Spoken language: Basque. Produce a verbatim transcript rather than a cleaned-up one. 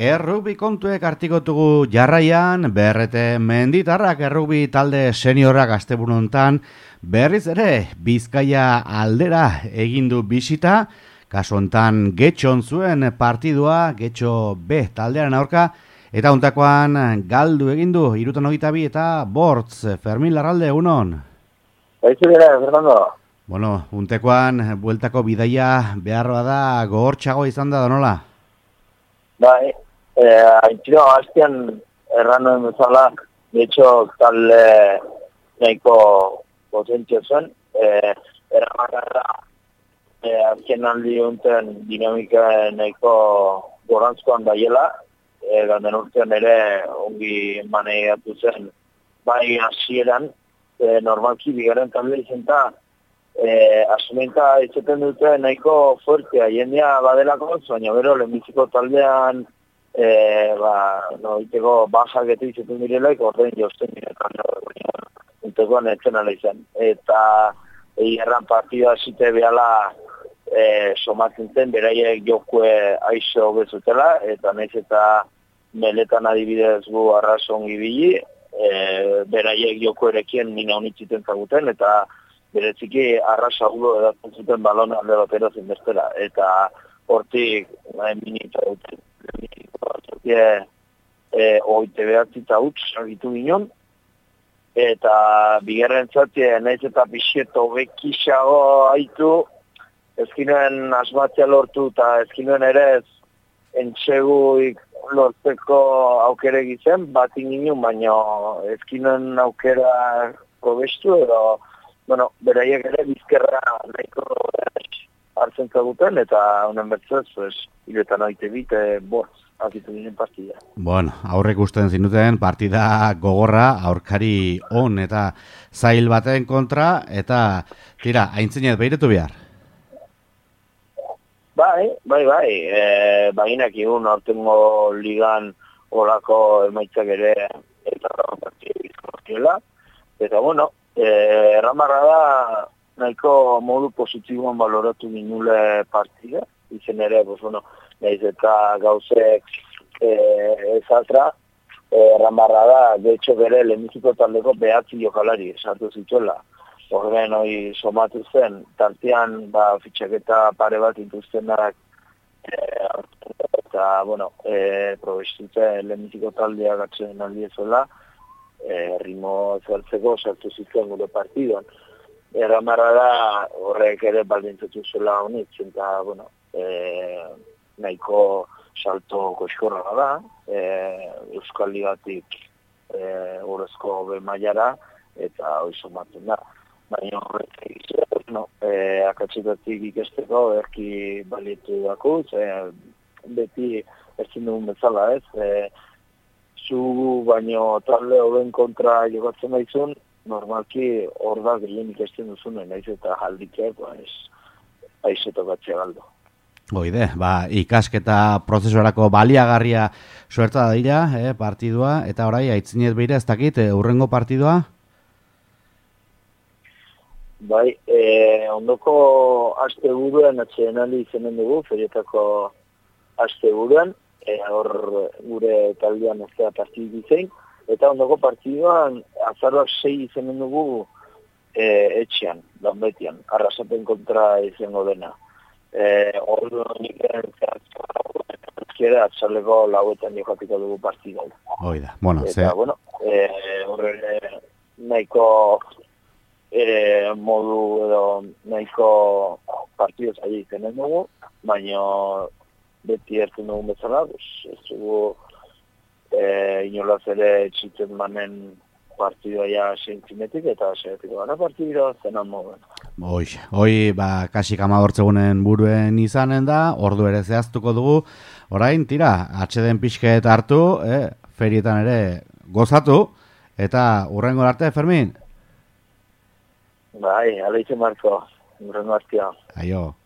Errugbi kontuek artikotugu jarraian, berrete menditarrak errugbi talde seniorrak asteburu hontan berriz ere Bizkaia aldera egindu bisita, kasu hontan Getxon zuen partidua, Getxo B taldearen aurka, eta hontakoan galdu egindu, hirutan hogeita bi eta bortz, Fermin Larralde, egunon? Baizu dira, Fernando. Bueno, untekoan bueltako bidaia beharroa da, gogortxago izan da, donola? Bai, eh, haintxino, hastian erranuen bezala, de hecho, talde nahiko potentzio zen, eh, erramarra eh, azken aldi unten dinamika nahiko gorantzkoan daiela, eh, ganden urtean ere ongi maneiatu zen, bai hasieran, eh, normalki bigarren talde izan eta Eh, asumenta izaten dute nahiko fuertea, jendea badelako, baina bero lehenbiziko taldean eh, ba, no, iteko bajak eta izaten direlaik, orden jozten diretan, intekoan etzen ala izan. Eta erran partida zite behala eh, somatzen zen, beraiek jokue aizo bezutela, eta nahiz eta meletan adibidez gu arrazon gibili, eh, beraiek joku erekien nina unitziten zaguten, eta bereziki arrasa gulo edatzen zuten balon alde batera zen bestera, eta hortik minita duten. Hortik oite behatzi eta huts argitu ginen, eta bigarren zatea nahiz eta pixeto bekisago haitu, ezkinoen asmatzea lortu eta ezkinoen ere ez entxeguik lortzeko aukere gizen, bat inginen, baina ezkinoen aukera probestu, edo bueno, beraiek ere bizkerra nahiko hartzen zaguten, eta honen bertzez, pues, hiletan oite bite, bortz, azitu ginen partida. Bueno, aurrek usten zinuten, partida gogorra, aurkari on eta zail baten kontra, eta, tira, aintzinet behiretu behar? Bai, bai, bai, e, baginak egun aurtengo ligan olako emaitzak ere, eta partida bizkortiola, eta bueno, Eh, erramarra da nahiko modu positiboan baloratu minule partida, izen ere, pues, bueno, nahiz eta gauzek eh, ezatra, eh, erramarra da, de hecho bere lehenbiziko taldeko behatzi jokalari esatu zituela. Horren hori somatu zen, tartean ba, fitxaketa pare bat intuztenak eh, eta, bueno, eh, probestutze lehenbiziko taldeak atzen aldiezola, Eh, rimo zertzeko sartu zituen gure partiduan. Erramarra da horrek ere baldintzatu zela honitzen, eta, bueno, eh, nahiko salto koxkorra da, eh, Euskal Ligatik eh, urrezko bemaiara, eta hori somatzen da. Baina horrek egizia, no, eh, akatzetatik ikesteko, erki balietu dako, eh, beti ezin dugun bezala ez, eh, zu baino talde horren kontra jokatzen daizun, normalki hor da gehien ikesten duzunen, naiz eta jaldikek, ba, ez, aizeto batzea galdo. Oide, ba, ikasketa prozesuarako baliagarria suerta da dira, eh, partidua, eta orai, aitzinet behira ez dakit, eh, urrengo partidua? Bai, eh, ondoko aste buruan atxedenali izenen dugu, ferietako aste buruan, E, hor gure taldean ez da partidu izain, eta ondoko partiduan azaroak sei izenen dugu e, etxean, danbetian, arrasapen kontra izango dena. E, hor nik zertzera atzaleko lauetan jokatiko dugu partidua. Oida, bueno, eta, ze... bueno, e, horre nahiko e, modu edo nahiko partidu zai izenen dugu, baina beti ertzen dugun bezala, ez dugu e, inolaz ere txitzen manen partidua ja sentzimetik, eta segatiko gana partidua zenan mogen. Hoi, hoi, ba, kasik amagortzegunen buruen izanen da, ordu ere zehaztuko dugu, orain, tira, atxeden pixket hartu, eh, ferietan ere gozatu, eta urrengo arte, Fermin? Bai, aleitzen marko, urrengo artea. Aio.